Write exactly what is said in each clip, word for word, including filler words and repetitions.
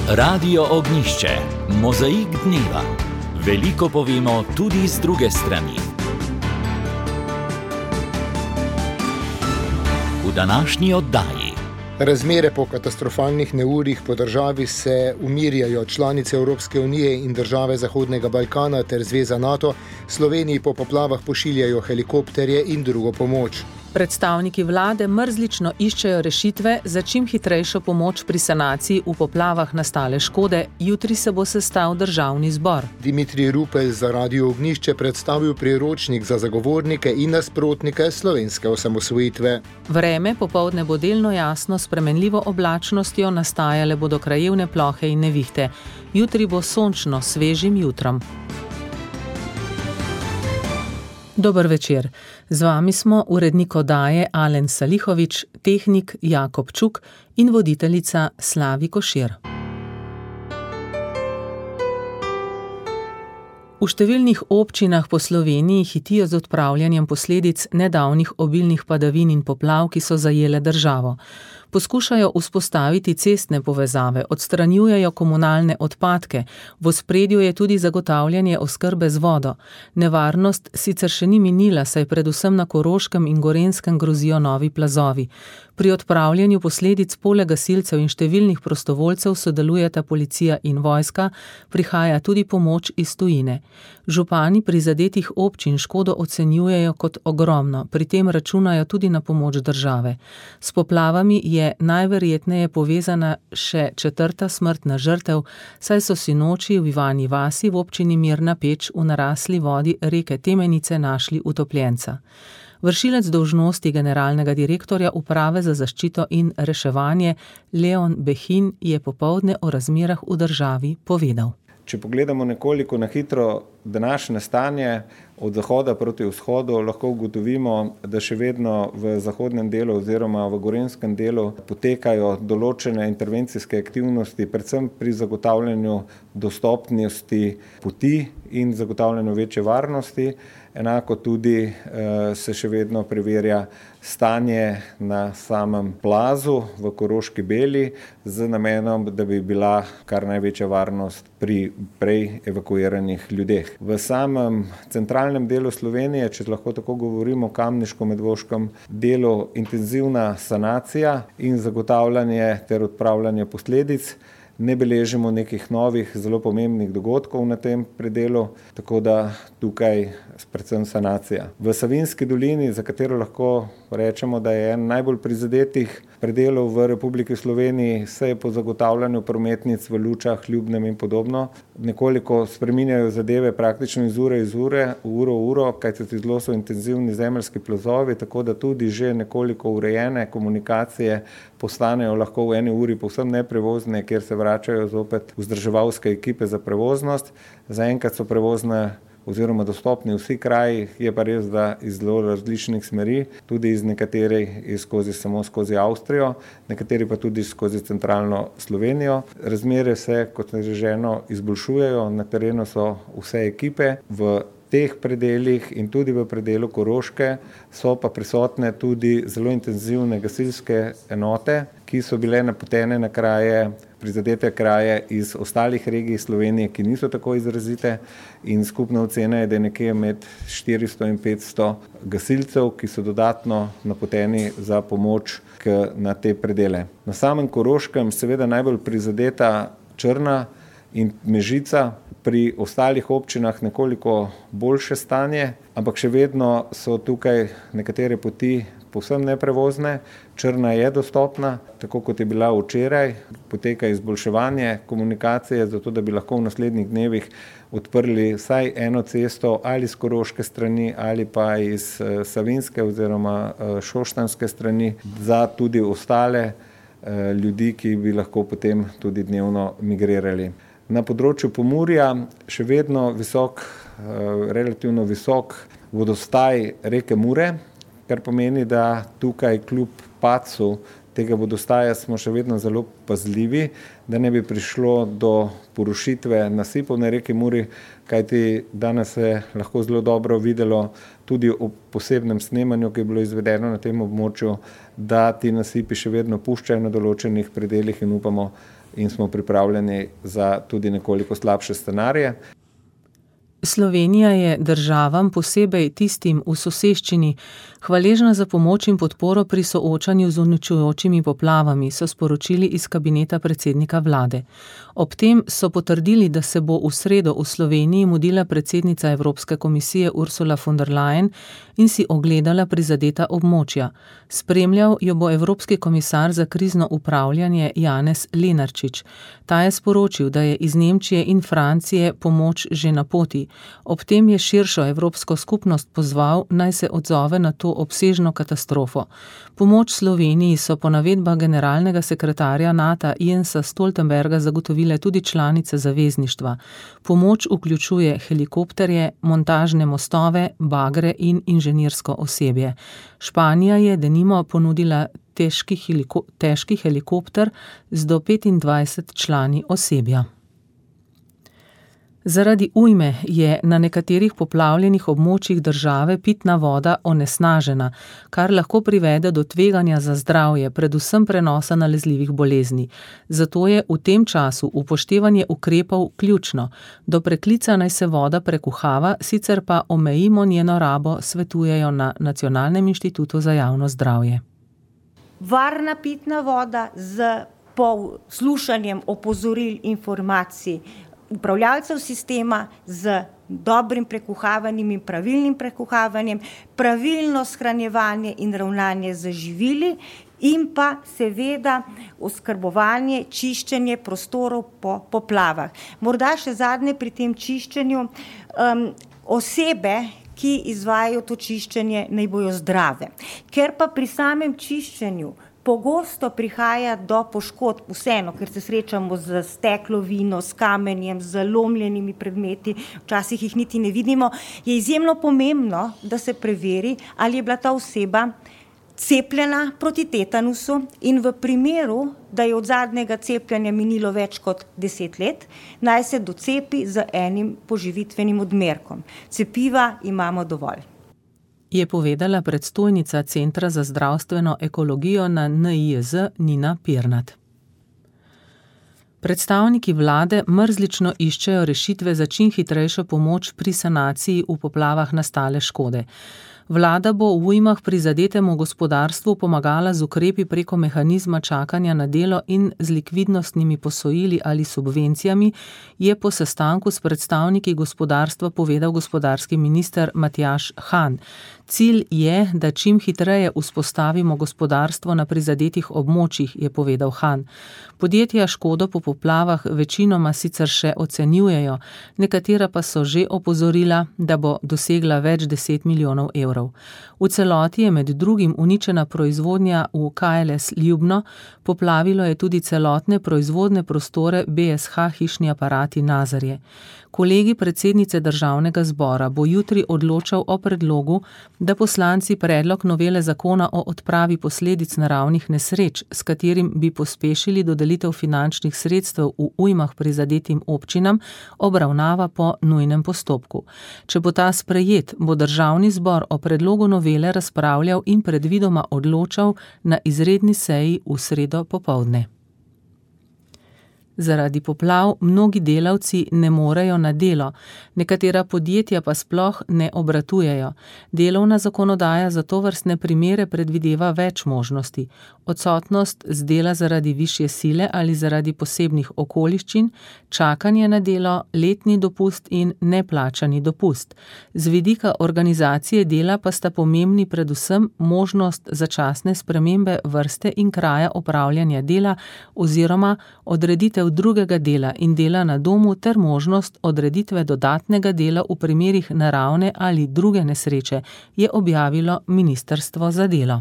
Radio Ognjišče, mozaik dneva. Veliko povemo tudi z druge strani. V današnji oddaji. Razmere po katastrofalnih neurjih po državi se umirjajo. Članice Evropske unije in države Zahodnega Balkana ter Zveza NATO Sloveniji po poplavah pošiljajo helikopterje in drugo pomoč. Predstavniki vlade mrzlično iščejo rešitve za čim hitrejšo pomoč pri sanaciji v poplavah nastale škode. Jutri se bo sestal državni zbor. Dimitrij Rupel za Radio Ognjišče predstavil priročnik za zagovornike in nasprotnike slovenske osamosvojitve. Vreme popoldne bo delno jasno, s spremenljivo oblačnostjo, nastajale bodo krajevne plohe in nevihte. Jutri bo sončno, svežim jutrom. Dober večer. Z vami smo urednik oddaje Alen Salihovič, tehnik Jakob Čuk in voditeljica Slavi Košir. V številnih občinah po Sloveniji hitijo z odpravljanjem posledic nedavnih obilnih padavin in poplav, ki so zajele državo. Poskušajo vzpostaviti cestne povezave, odstranjujejo komunalne odpadke, v ospredju je tudi zagotavljanje oskrbe z vodo. Nevarnost sicer še ni minila, saj predvsem na Koroškem in Gorenjskem grozijo novi plazovi. Pri odpravljanju posledic poleg gasilcev in številnih prostovoljcev sodelujeta policija in vojska, prihaja tudi pomoč iz tujine. Župani prizadetih občin škodo ocenjujejo kot ogromno, pri tem računajo tudi na pomoč države. S poplavami je najverjetneje povezana še četrta smrtna žrtev, saj so sinoči v Ivanji vasi v občini Mirna Peč v narasli vodi reke Temenice našli utopljenca. Vršilec dolžnosti generalnega direktorja Uprave za zaščito in reševanje Leon Behin je popoldne o razmerah v državi povedal. Če pogledamo nekoliko na hitro današnje stanje od zahoda proti vzhodu, lahko ugotovimo, da še vedno v zahodnem delu oziroma v gorenjskem delu potekajo določene intervencijske aktivnosti, predvsem pri zagotavljanju dostopnosti poti in zagotavljanju večje varnosti. Enako tudi eh, se še vedno preverja stanje na samem plazu v Koroški Beli z namenom, da bi bila kar največja varnost pri prej evakuiranih ljudeh. V samem centralnem delu Slovenije, če lahko tako govorimo, kamniško-medvoškem delu, intenzivna sanacija in zagotavljanje ter odpravljanje posledic. Ne beležimo nekih novih, zelo pomembnih dogodkov na tem predelu, tako da tukaj predvsem sanacija. V Savinjski dolini, za katero lahko rečemo, da je en najbolj prizadetih predelov v Republiki Sloveniji, se je po zagotavljanju prometnic v Lučah, Ljubnem in podobno nekoliko spreminjajo zadeve praktično iz ure iz ure, uro v uro, kajti zelo so intenzivni zemeljski plazovi, tako da tudi že nekoliko urejene komunikacije postanejo lahko v eni uri povsem neprevozne, kjer se vračajo zopet vzdrževalske ekipe za prevoznost. Zaenkrat so prevozne oziroma dostopni vsi kraji, je pa res, da iz zelo različnih smeri, tudi iz nekaterih skozi samo skozi Avstrijo, nekateri pa tudi skozi centralno Slovenijo. Razmere se, kot je rečeno, izboljšujejo, na terenu so vse ekipe. V teh predelih in tudi v predelu Koroške so pa prisotne tudi zelo intenzivne gasilske enote, ki so bile napotene na kraje, prizadete kraje iz ostalih regij Slovenije, ki niso tako izrazite, in skupna ocena je, da je nekje med štiristo in petsto gasilcev, ki so dodatno napoteni za pomoč k, na te predele. Na samem Koroškem seveda najbolj prizadeta Črna in Mežica, pri ostalih občinah nekoliko boljše stanje, ampak še vedno so tukaj nekatere poti povsem neprevozne. Črna je dostopna, tako kot je bila včeraj, poteka izboljševanje komunikacije, zato da bi lahko v naslednjih dnevih odprli vsaj eno cesto ali z koroške strani ali pa iz savinjske oziroma šoštanjske strani za tudi ostale ljudi, ki bi lahko potem tudi dnevno migrirali. Na področju Pomurja še vedno visok, relativno visok vodostaj reke Mure, kar pomeni, da tukaj kljub padcu tega vodostaja smo še vedno zelo pazljivi, da ne bi prišlo do porušitve nasipov na reki Muri, kajti danes se lahko zelo dobro videlo tudi v posebnem snemanju, ki je bilo izvedeno na tem območju, da ti nasipi še vedno puščajo na določenih predeljih in upamo in smo pripravljeni za tudi nekoliko slabše scenarije. Slovenija je državam, posebej tistim v soseščini, hvaležna za pomoč in podporo pri soočanju z uničujočimi poplavami, so sporočili iz kabineta predsednika vlade. Ob tem so potrdili, da se bo v sredo v Sloveniji mudila predsednica Evropske komisije Ursula von der Leyen in si ogledala prizadeta območja. Spremljal jo bo Evropski komisar za krizno upravljanje Janez Lenarčič. Ta je sporočil, da je iz Nemčije in Francije pomoč že na poti. Ob tem je širšo evropsko skupnost pozval, naj se odzove na to obsežno katastrofo. Pomoč Sloveniji so po navedbah generalnega sekretarja NATO Jensa Stoltenberga zagotovile tudi članice zavezništva. Pomoč vključuje helikopterje, montažne mostove, bagre in inženirsko osebje. Španija je denimo ponudila težki, heliko, težki helikopter z do petindvajset člani osebja. Zaradi ujme je na nekaterih poplavljenih območjih države pitna voda onesnažena, kar lahko privede do tveganja za zdravje, predvsem prenosa nalezljivih bolezni. Zato je v tem času upoštevanje ukrepov ključno. Do preklica naj se voda prekuhava, sicer pa omejimo njeno rabo, svetujejo na Nacionalnem inštitutu za javno zdravje. Varna pitna voda z poslušanjem opozoril, informacij upravljalcev sistema, z dobrim prekuhavanjem in pravilnim prekuhavanjem, pravilno shranjevanje in ravnanje z živili in pa seveda oskrbovanje, čiščenje prostorov po poplavah. Morda še zadnje pri tem čiščenju, um, osebe, ki izvajajo to čiščenje, naj bojo zdrave. Ker pa pri samem čiščenju pogosto prihaja do poškodb, vseeno, ker se srečamo z steklovino, s kamenjem, z lomljenimi predmeti, včasih jih niti ne vidimo, je izjemno pomembno, da se preveri, ali je bila ta oseba cepljena proti tetanusu in v primeru, da je od zadnjega cepljenja minilo več kot deset let, naj se docepi z enim poživitvenim odmerkom. Cepiva imamo dovolj, je povedala predstojnica Centra za zdravstveno ekologijo na N I J Z Nina Pirnat. Predstavniki vlade mrzlično iščejo rešitve za čim hitrejšo pomoč pri sanaciji v poplavah nastale škode. Vlada bo v ujmah prizadetemu gospodarstvu pomagala z ukrepi preko mehanizma čakanja na delo in z likvidnostnimi posojili ali subvencijami, je po sestanku s predstavniki gospodarstva povedal gospodarski minister Matjaž Han. Cilj je, da čim hitreje vzpostavimo gospodarstvo na prizadetih območjih, je povedal Han. Podjetja škodo po poplavah večinoma sicer še ocenjujejo, nekatera pa so že opozorila, da bo dosegla več deset milijonov evrov. V celoti je med drugim uničena proizvodnja v K L S Ljubno, poplavilo je tudi celotne proizvodne prostore B S H Hišni aparati Nazarje. Kolegi predsednice državnega zbora bo jutri odločal o predlogu, da poslanci predlog novele zakona o odpravi posledic naravnih nesreč, s katerim bi pospešili dodelitev finančnih sredstev v ujmah prizadetim občinam, obravnava po nujnem postopku. Če bo ta sprejet, bo državni zbor o predlogu novele razpravljal in predvidoma odločal na izredni seji v sredo popoldne. Zaradi poplav mnogi delavci ne morejo na delo, nekatera podjetja pa sploh ne obratujejo. Delovna zakonodaja za tovrstne primere predvideva več možnosti. Odsotnost z dela zaradi višje sile ali zaradi posebnih okoliščin, čakanje na delo, letni dopust in neplačani dopust. Z vidika organizacije dela pa sta pomembni predvsem možnost začasne spremembe vrste in kraja opravljanja dela oziroma odreditev drugega dela in dela na domu ter možnost odreditve dodatnega dela v primerih naravne ali druge nesreče, je objavilo Ministrstvo za delo.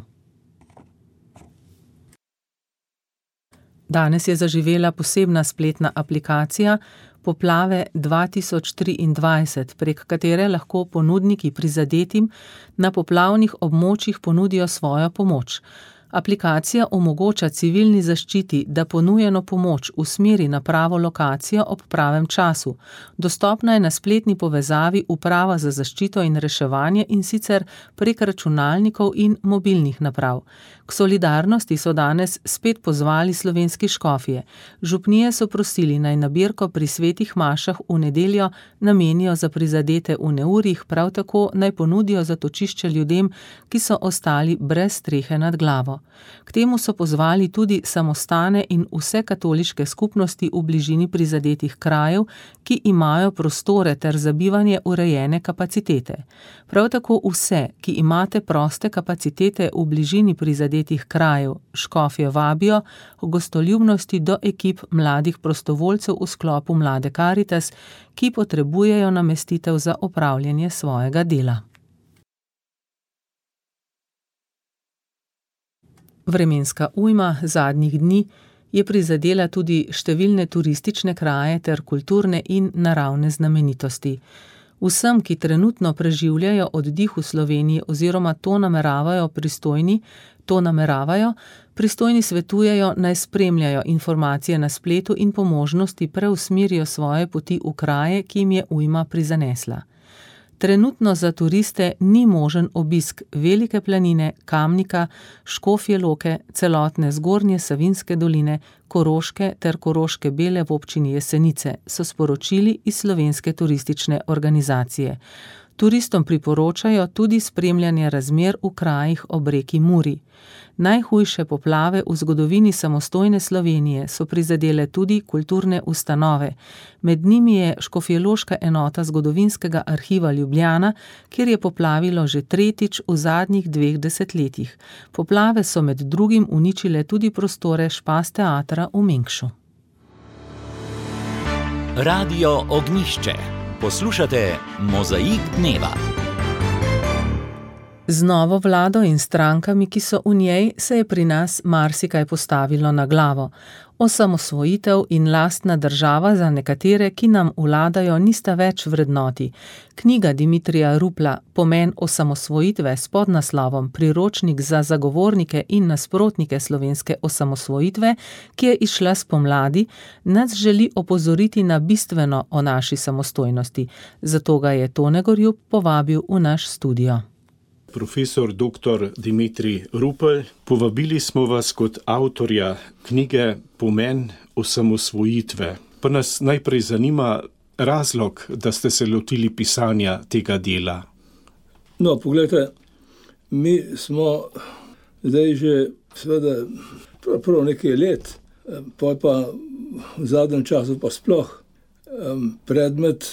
Danes je zaživela posebna spletna aplikacija Poplave dva tisoč triindvajset, prek katere lahko ponudniki prizadetim na poplavnih območjih ponudijo svojo pomoč. Aplikacija omogoča civilni zaščiti, da ponujeno pomoč usmeri na pravo lokacijo ob pravem času. Dostopna je na spletni povezavi Uprava za zaščito in reševanje in sicer prek računalnikov in mobilnih naprav. K solidarnosti so danes spet pozvali slovenski škofje. Župnije so prosili, naj nabirko pri svetih mašah v nedeljo namenijo za prizadete v neurjih, prav tako naj ponudijo zatočišče ljudem, ki so ostali brez strehe nad glavo. K temu so pozvali tudi samostane in vse katoliške skupnosti v bližini prizadetih krajev, ki imajo prostore ter za bivanje urejene kapacitete. Prav tako vse, ki imate proste kapacitete v bližini prizadetih krajev, škofje vabijo v gostoljubnosti do ekip mladih prostovoljcev v sklopu Mlade Karitas, ki potrebujejo namestitev za opravljanje svojega dela. Vremenska ujma zadnjih dni je prizadela tudi številne turistične kraje ter kulturne in naravne znamenitosti. Vsem, ki trenutno preživljajo oddih v Sloveniji oziroma to nameravajo pristojni, to nameravajo, pristojni svetujejo, naj spremljajo informacije na spletu in po možnosti preusmerijo svoje poti v kraje, ki jim je ujma prizanesla. Trenutno za turiste ni možen obisk Velike planine, Kamnika, Škofje Loke, celotne zgornje Savinjske doline, Koroške ter Koroške Bele v občini Jesenice, so sporočili iz Slovenske turistične organizacije. Turistom priporočajo tudi spremljanje razmer v krajih ob reki Muri. Najhujše poplave v zgodovini samostojne Slovenije so prizadele tudi kulturne ustanove. Med njimi je Škofjeloška enota Zgodovinskega arhiva Ljubljana, kjer je poplavilo že tretjič v zadnjih dveh desetletjih. Poplave so med drugim uničile tudi prostore Špas teatra v Mengšu. Radio Ognjišče. Poslušate Mozaik dneva. Z novo vlado in strankami, ki so v njej, se je pri nas marsikaj postavilo na glavo. Osamosvojitev in lastna država za nekatere, ki nam vladajo, nista več vrednoti. Knjiga Dimitrija Rupla Pomen osamosvojitve s podnaslovom Priročnik za zagovornike in nasprotnike slovenske osamosvojitve, ki je izšla spomladi, nas želi opozoriti na bistveno o naši samostojnosti. Zato ga je Tone Gorjup povabil v naš studio. Profesor doktor Dimitrij Rupel, povabili smo vas kot avtorja knjige Pomen osamosvojitve. Pa nas najprej zanima razlog, da ste se lotili pisanja tega dela. No, pogledajte, mi smo zdaj že seveda prav nekaj let, pa pa v zadnjem času pa sploh predmet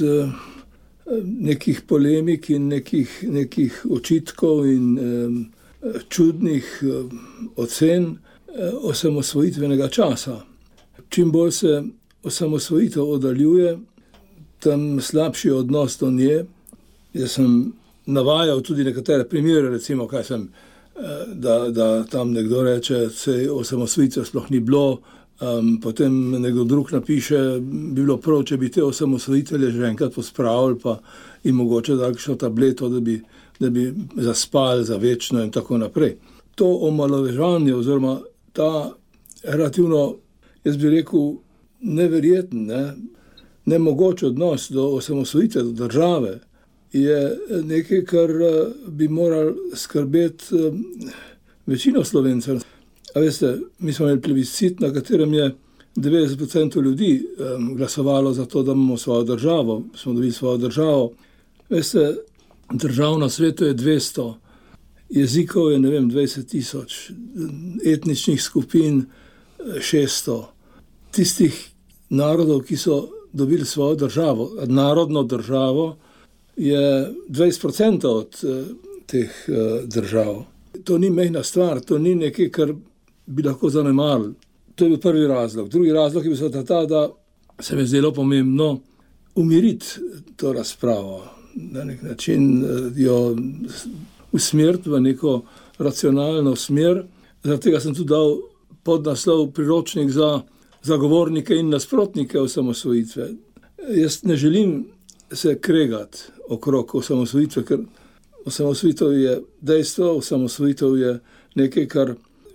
nekih polemik in nekih, nekih očitkov in um, čudnih um, ocen um, osamosvojitvenega časa. Čim bolj se osamosvojitev oddaljuje, tem slabši odnos do nje. Jaz sem navajal tudi nekatere primere, recimo, kaj sem, da, da tam nekdo reče, sej osamosvojitve sploh ni bilo, Um, potem nekdo drug napiše, bi bilo prav, če bi te osamosvojitelje že enkrat pospravili pa in mogoče takšno tableto, da bi, da bi zaspali za večno in tako naprej. To omalovaževanje oziroma ta relativno, jaz bi rekel, neverjeten, ne, nemogoč odnos do osamosvojitve, do države, je nekaj, kar bi moral skrbeti večino Slovencev. A veste, mi smo imeli plebiscit, na katerem je devetdeset procentov ljudi um, glasovalo za to, da imamo svojo državo, smo dobili svojo državo. Veste, držav na svetu je dvesto, jezikov je, ne vem, dvajset tisoč, etničnih skupin šeststo. Tistih narodov, ki so dobili svojo državo, narodno državo, je dvajset procentov od uh, teh uh, držav. To ni majhna stvar, to ni nekaj, kar bi lahko zanemarili. To je bil prvi razlog. Drugi razlog je bil ta, da se mi je zdelo pomembno umiriti to razpravo, na nek način jo usmeriti v neko racionalno smer. Zaradi tega sem tudi dal podnaslov Priročnik za zagovornike in nasprotnike osamosvojitve. Jaz ne želim se kregati okrog osamosvojitve, ker osamosvojitev je dejstvo, osamosvojitev je nekaj, kar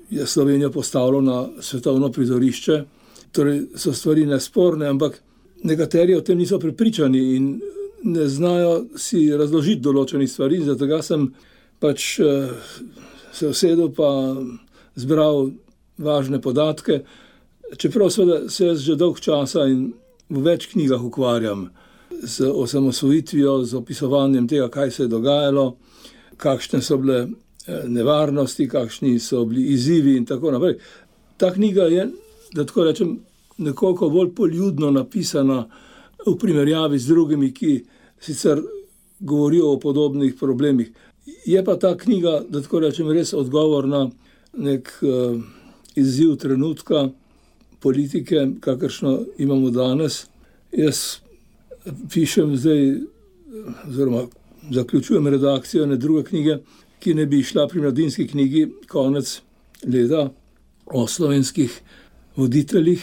je Slovenijo postavilo na svetovno prizorišče. Torej so stvari nesporne, ampak nekateri o tem niso prepričani in ne znajo si razložiti določenih stvari. Zato sem pač se usedel pa zbral važne podatke, čeprav seveda se jaz že dolg časa in v več knjigah ukvarjam z osamosvojitvijo, z opisovanjem tega, kaj se je dogajalo, kakšne so bile nevarnosti, kakšni so bili izzivi in tako naprej. Ta knjiga je, da tako rečem, nekoliko bolj poljudno napisana v primerjavi z drugimi, ki sicer govorijo o podobnih problemih. Je pa ta knjiga, da tako rečem, res odgovor na nek uh, izziv trenutka politike, kakršno imamo danes. Jaz pišem zdaj, oziroma zaključujem redakcijo ene druge knjige, ki ne bi šla pri Mladinski knjigi konec leta o slovenskih voditeljih.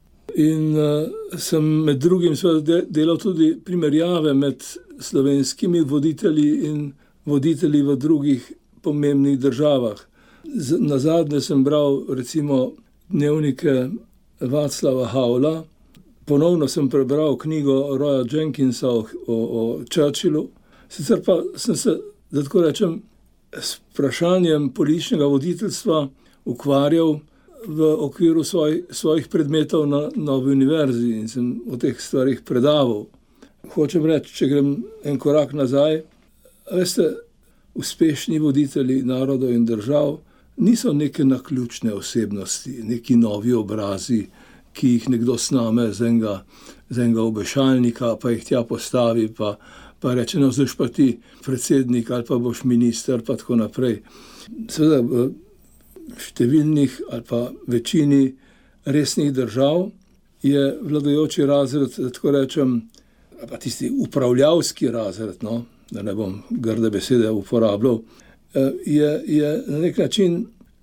In uh, sem med drugim delal tudi primerjave med slovenskimi voditelji in voditelji v drugih pomembnih državah. Z, nazadnje sem bral recimo dnevnike Václava Havla, ponovno sem prebral knjigo Roya Jenkinsa o, o, o Churchillu, sicer pa sem se, da tako rečem, s vprašanjem političnega voditeljstva ukvarjal v okviru svoj, svojih predmetov na Novi univerzi in sem o teh stvarih predaval. Hočem reči, če grem en korak nazaj, veste, uspešni voditelji narodov in držav niso neke naključne osebnosti, neki novi obrazi, ki jih nekdo sname z enega, z enega obešalnika, pa jih tja postavi, pa, pa reče, no, zdaj pa ti predsednik ali pa boš minister, pa tako naprej. Seveda, v številnih ali pa večini resnih držav je vladajoči razred, tako rečem, ali pa tisti upravljavski razred, no, da ne bom grde besede uporabljal, je, je na nek način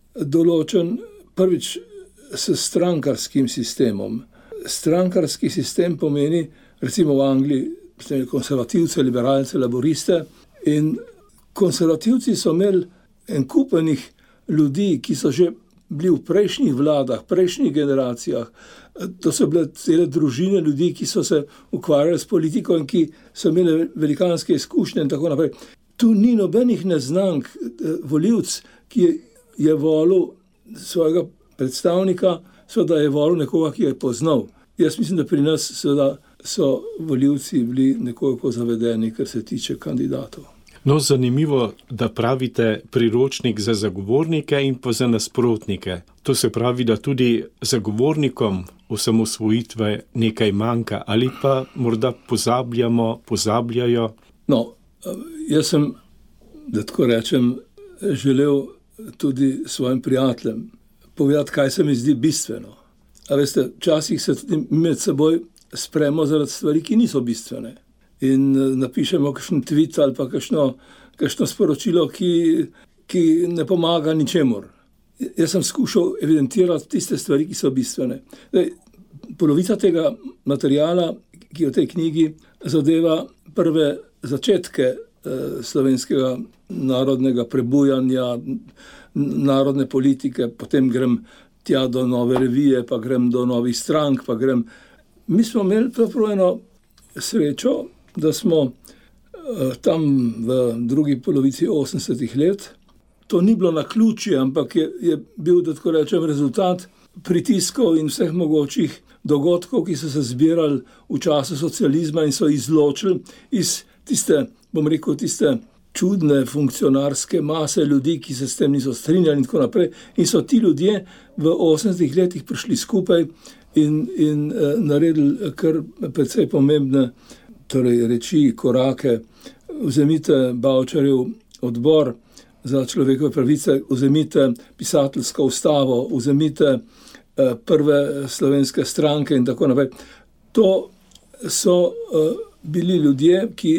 določen prvič s strankarskim sistemom. Strankarski sistem pomeni, recimo v Angliji, konservativce, liberalce, laboriste, in konservativci so imeli en kupenih ljudi, ki so že bili v prejšnjih vladah, prejšnjih generacijah. To so bile cele družine ljudi, ki so se ukvarjali s politiko in ki so imeli velikanske izkušnje in tako naprej. Tu ni nobenih neznank. Volivec, ki je, je volil svojega predstavnika, seveda je volil nekoga, ki je poznal. Jaz mislim, da pri nas seveda so volivci bili nekoliko zavedeni, kar se tiče kandidatov. No, zanimivo, da pravite priročnik za zagovornike in pa za nasprotnike. To se pravi, da tudi zagovornikom osamosvojitve nekaj manjka ali pa morda pozabljamo, pozabljajo. No, jaz sem, da tako rečem, želel tudi svojim prijateljem povedati, kaj se mi zdi bistveno. A veste, včasih se tudi med seboj spremo zaradi stvari, ki niso bistvene. In napišemo kakšen tweet ali pa kakšno, kakšno sporočilo, ki, ki ne pomaga ničemur. Jaz sem skušal evidentirati tiste stvari, ki so bistvene. Zdaj, polovica tega materijala, ki je v tej knjigi, zadeva prve začetke eh, slovenskega narodnega prebujanja, narodne politike, potem grem tja do nove revije, pa grem do novih strank, pa grem. Mi smo imeli prav eno srečo, da smo uh, tam v drugi polovici osemdesetih let, to ni bilo naključje, ampak je, je bil, da tako rečem, rezultat pritiskov in vseh mogočih dogodkov, ki so se zbirali v času socializma in so izločili iz tiste, bom rekel, tiste čudne funkcionarske mase ljudi, ki se s tem niso strinjali in tako naprej. In so ti ljudje v osemdesetih letih prišli skupaj in, in uh, naredili kar precej pomembne torej reči, korake. Vzemite Bavčarjev odbor za človekove pravice, vzemite pisateljsko ustavo, vzemite eh, prve slovenske stranke in tako naprej. To so eh, bili ljudje, ki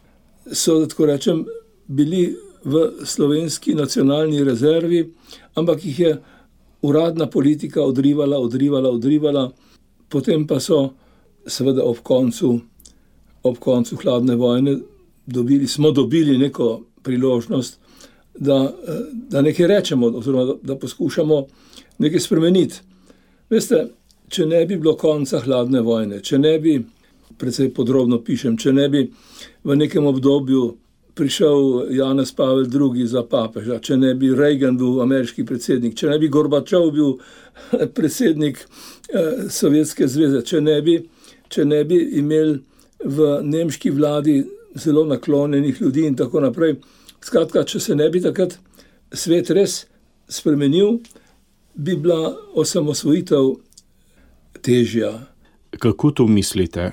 so, da tako rečem, bili v slovenski nacionalni rezervi, ampak jih je uradna politika odrivala, odrivala, odrivala, potem pa so seveda ob koncu ob koncu hladne vojne dobili, smo dobili neko priložnost, da, da nekaj rečemo, oziroma da, da poskušamo nekaj spremeniti. Veste, če ne bi bilo konca hladne vojne, če ne bi, precej podrobno pišem, če ne bi v nekem obdobju prišel Janez Pavel drugi za papeža, če ne bi Reagan bil ameriški predsednik, če ne bi Gorbačov bil predsednik eh, Sovjetske zveze, če ne bi, če ne bi imeli v nemški vladi zelo naklonjenih ljudi in tako naprej. Skratka, če se ne bi takrat svet res spremenil, bi bila osamosvojitev težja. Kako to mislite?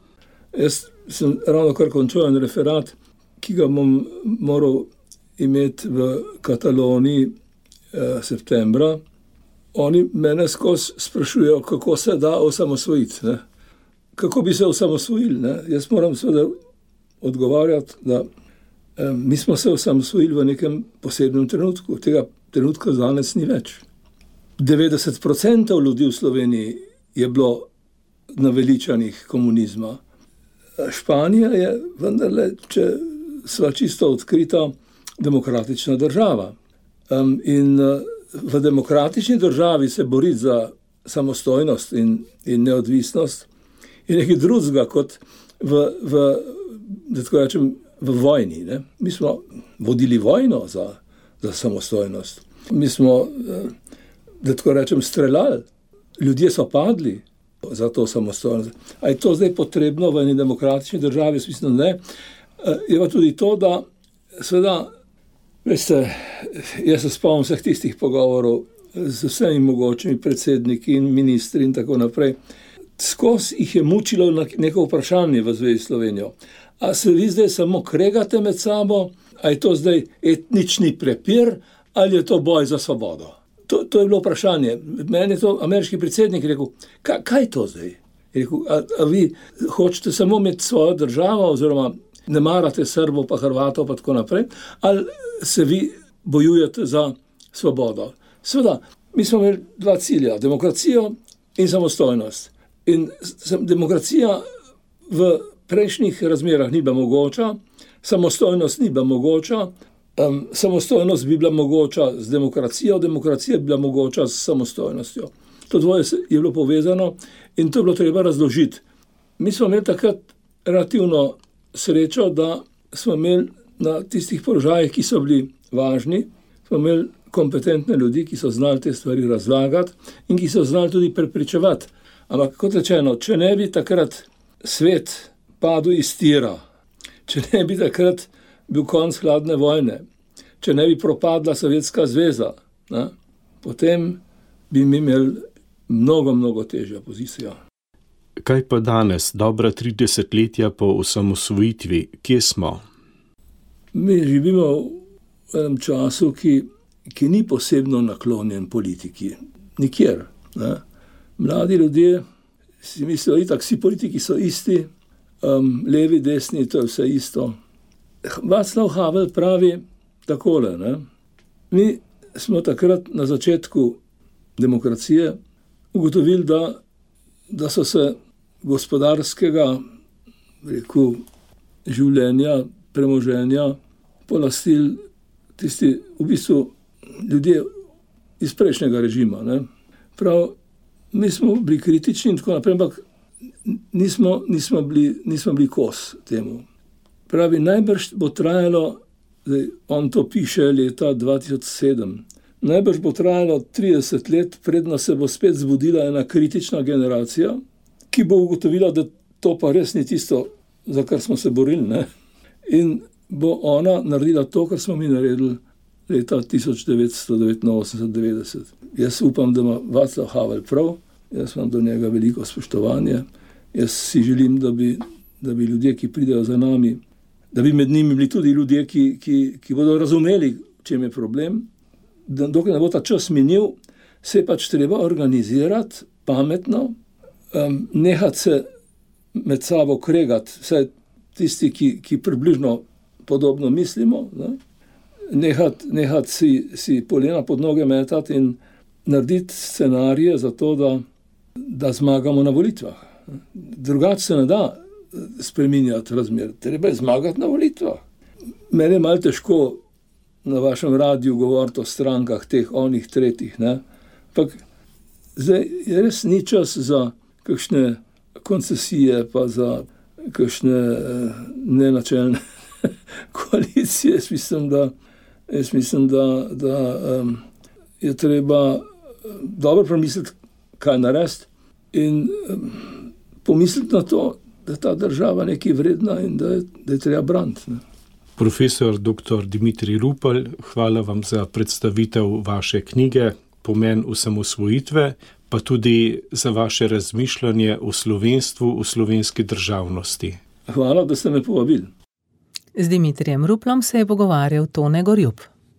Jaz sem ravno kar končal en referat, ki ga bom moral imeti v Kataloniji eh, septembra. Oni mene skozi sprašujejo, kako se da osamosvojiti. Ne? Kako bi se osamosvojili? Ne? Jaz moram seveda odgovarjati, da eh, mi smo se osamosvojili v nekem posebnem trenutku. Tega trenutka danes ni več. devetdeset procentov ljudi v Sloveniji je bilo naveličanih komunizma. Španija je vendarle, če sva čisto odkrita, demokratična država. Um, in uh, v demokratični državi se boriti za samostojnost in, in neodvisnost je nekaj drugega kot v, v, da tako rečem, v vojni. Ne? Mi smo vodili vojno za, za samostojnost. Mi smo, uh, da tako rečem, streljali. Ljudje so padli za to samostojnost. A je to zdaj potrebno v eni demokratični državi? Jaz mislim, ne. Je pa tudi to, da seveda, veste, jaz se spomnim vseh tistih pogovorov z vsemi mogočimi predsedniki in ministri in tako naprej. Skozi jih je mučilo neko vprašanje v zvezi s Slovenijo. A se vi zdaj samo kregate med sabo, a je to zdaj etnični prepir ali je to boj za svobodo? To, to je bilo vprašanje. Meni je to ameriški predsednik rekel, kaj, kaj je to zdaj? Rekel, a, a vi hočete samo imeti svojo državo, oziroma ne marate Srbov pa Hrvatov pa tako naprej, ali se vi bojujete za svobodo? Seveda, mi smo imeli dva cilja, demokracijo in samostojnost. In demokracija v prejšnjih razmerah ni bila mogoča, samostojnost ni bila mogoča, Um, samostojnost bi bila mogoča z demokracijo, demokracija bi bila mogoča s samostojnostjo. To dvoje je bilo povezano in to je bilo treba razložiti. Mi smo imeli takrat relativno srečo, da smo imeli na tistih položajih, ki so bili važni, smo imeli kompetentne ljudi, ki so znali te stvari razlagati in ki so znali tudi prepričevati. Ampak kot rečeno, če ne bi takrat svet padel iz tira, če ne bi takrat bil konc hladne vojne, če ne bi propadla Sovjetska zveza, ne, potem bi mi imeli mnogo, mnogo težjo pozicijo. Kaj pa danes, dobra tri desetletja po osamosvojitvi, kje smo? Mi živimo v enem času, ki, ki ni posebno naklonjen politiki. Nikjer. Ne. Mladi ljudje si mislijo, itak vsi politiki so isti, um, levi, desni, to je vse isto. Václav Havel pravi takole, ne? Mi smo takrat na začetku demokracije ugotovili, da, da so se gospodarskega, rekel, življenja, premoženja polastili tisti v bistvu ljudje iz prejšnjega režima. Ne? Prav, mi smo bili kritični in tako naprej, ampak nismo, nismo, bili, nismo bili kos temu. Pravi, najbrž bo trajalo, zdaj, on to piše leta dva tisoč sedem, najbrž bo trajalo trideset let, predno se bo spet zbudila ena kritična generacija, ki bo ugotovila, da to pa res ni tisto, za kar smo se borili. Ne? In bo ona naredila to, kar smo mi naredili leta tisoč devetsto devetinosemdeset devetdeset. Jaz upam, da ima Václav Havel prav, jaz imam do njega veliko spoštovanje. Jaz si želim, da bi, da bi ljudje, ki pridejo za nami, da bi med njimi bili tudi ljudje, ki, ki, ki bodo razumeli, čem je problem. Da, dokaj ne bo ta čas minil, se je pač treba organizirati pametno, um, nehati se med sabo kregati, vsaj tisti, ki, ki približno podobno mislimo, ne? Nehati, nehati si, si polena pod noge metati in narediti scenarije za to, da, da zmagamo na volitvah. Drugače se ne da spreminjati razmer. Treba je zmagati na volitvah. Mene je malo težko na vašem radiju govoriti o strankah teh, onih, tretjih, ne. Ampak zdaj je res ni čas za kakšne koncesije, pa za kakšne nenačelne koalicije. Jaz mislim, da, jaz mislim, da, da um, je treba dobro premisliti, kaj narediti in um, pomisliti na to, da je ta država nekaj vredna in da je, da je treba braniti. Profesor doktor Dimitrij Rupel, hvala vam za predstavitev vaše knjige Pomen osamosvojitve, pa tudi za vaše razmišljanje o slovenstvu, o slovenski državnosti. Hvala, da ste me povabili. Z Dimitrijem Ruplom se je pogovarjal Tone Gorjup.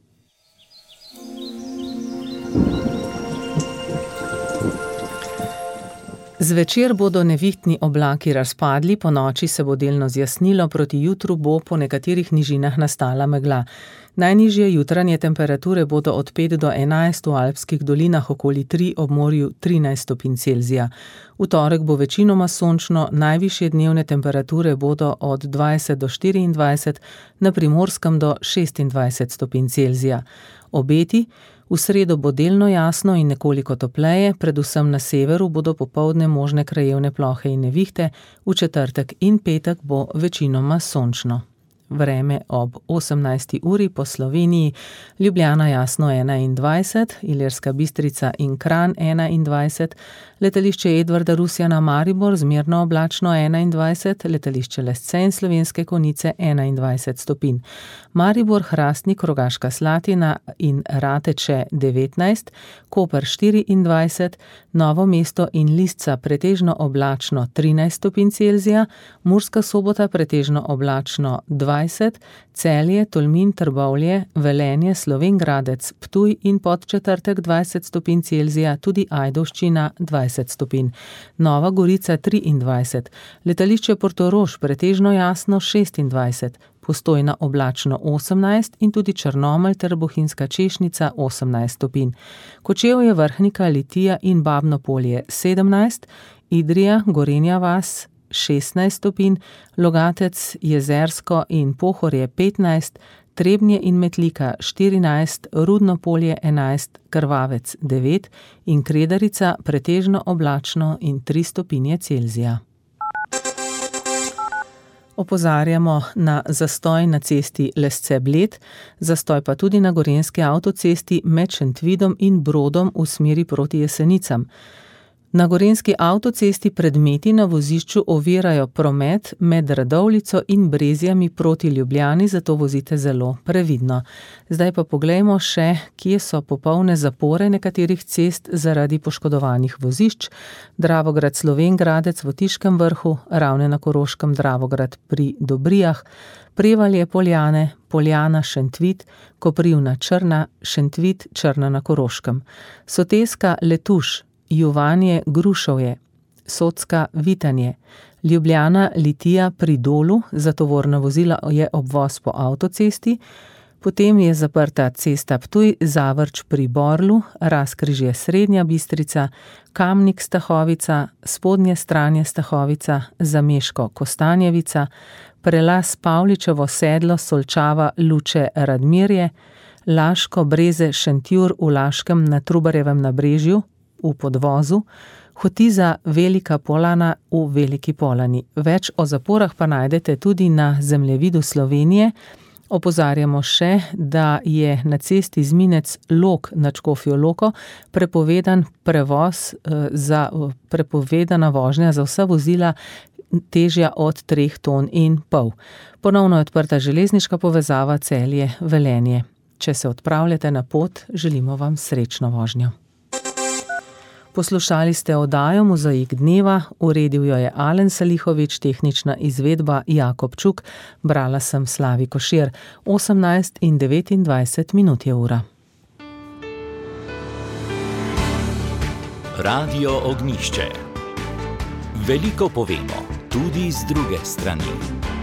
Zvečer bodo nevihtni oblaki razpadli, ponoči se bo delno zjasnilo, proti jutru bo po nekaterih nižinah nastala megla. Najnižje jutranje temperature bodo od pet do enajst v alpskih dolinah, okoli tri, ob morju trinajst stopinj Celzija. V torek bo večinoma sončno, najvišje dnevne temperature bodo od dvajset do štiriindvajset, na Primorskem do šestindvajset stopinj Celzija. Obeti: v sredo bo delno jasno in nekoliko topleje, predvsem na severu bodo popoldne možne krajevne plohe in nevihte, v četrtek in petek bo večinoma sončno. Vreme ob osemnajsti uri po Sloveniji: Ljubljana jasno enaindvajset, Ilirska Bistrica in Kranj enaindvajset, letališče Edvarda Rusjana Maribor zmerno oblačno enaindvajset, letališče Lesce in Slovenske Konjice enaindvajset stopinj. Maribor, Hrastnik, Rogaška Slatina in Rateče devetnajst, Koper štiriindvajset, Novo mesto in Lisca pretežno oblačno trinajst stopinj Celzija, Murska Sobota pretežno oblačno dvajset, Celje, Tolmin, Trbovlje, Velenje, Slovenj Gradec, Ptuj in Podčetrtek dvajset stopinj Celzija, tudi Ajdovščina dvajset stopinj. Nova Gorica triindvajset, letališče Portorož pretežno jasno šestindvajset, Postojna oblačno osemnajst in tudi Črnomelj ter Bohinjska Češnica osemnajst stopinj. Kočevje, Vrhnika, Litija in Babno Polje sedemnajst, Idrija, Gorenja vas šestnajst stopinj, Logatec, Jezersko in Pohorje petnajst, Trebnje in Metlika štirinajst, Rudno Polje enajst, Krvavec devet in Kredarica pretežno oblačno in tri stopinje Celzija. Opozarjamo na zastoj na cesti Lesce-Bled, zastoj pa tudi na gorenjski avtocesti med Šentvidom in Brodom v smeri proti Jesenicam. Na gorenjski avtocesti predmeti na vozišču ovirajo promet med Radovljico in Brezjami proti Ljubljani, zato vozite zelo previdno. Zdaj pa poglejmo še, kje so popolne zapore nekaterih cest zaradi poškodovanih vozišč. Dravograd Slovenj Gradec v Otiškem Vrhu, Ravne na Koroškem Dravograd pri Dobrijah, Prevalje Poljane, Poljana Šentvid, Koprivna Črna, Šentvid Črna na Koroškem, Soteska Letuš, Juvanje Grušovje, Socka Vitanje, Ljubljana Litija pri Dolu, za tovorna vozila je obvoz po avtocesti, potem je zaprta cesta Ptuj Zavrč pri Borlu, Razkrižje Srednja Bistrica, Kamnik Stahovica, Spodnje Stranje Stahovica, Zameško Kostanjevica, Prelaz Pavličevo Sedlo Solčava Luče Radmirje, Laško Breze Šentjur v Laškem na Trubarjevem nabrežju, v podvozu, Hotiza Velika Polana v Veliki Polani. Več o zaporah pa najdete tudi na zemljevidu Slovenije. Opozarjamo še, da je na cesti Zminec Log nad Škofjo Loko prepovedan prevoz, za, prepovedana vožnja za vsa vozila težja od treh ton in pol. Ponovno je odprta železniška povezava Celje-Velenje. Če se odpravljate na pot, želimo vam srečno vožnjo. Poslušali ste oddajo Mozaik dneva, uredil jo je Alen Salihovič, tehnična izvedba Jakob Čuk, brala sem Slavi Košir. osemnajst in devetindvajset minut je ura. Radio Ognjišče. Veliko povemo, tudi z druge strani.